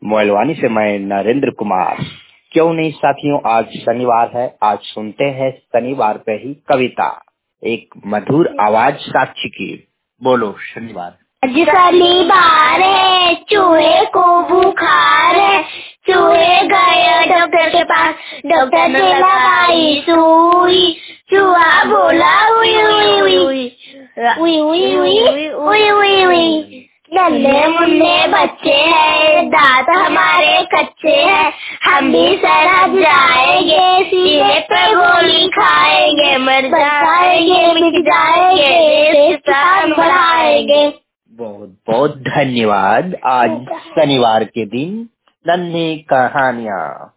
मोइलवानी से मैं नरेंद्र कुमार। क्यों नहीं साथियों, आज शनिवार है, आज सुनते हैं शनिवार पे ही कविता, एक मधुर आवाज साक्षी की। बोलो शनिवार। आज शनिवार है, चूहे को बुखार है, चूहे गए डॉक्टर के पास, डॉक्टर ने लगाई सुई, चूहा बोला उई उई उई उई उई उई उई उई उई। नन्हे मुन्ने बच्चे हैं, दांत हमारे कच्चे हैं, हम भी सड़क जाएंगे, सीने पे गोली खाएंगे, मर जाएंगे, मिट जाएंगे, देश प्राण बढ़ाएंगे। बहुत बहुत धन्यवाद। आज शनिवार के दिन नन्ही कहानियाँ।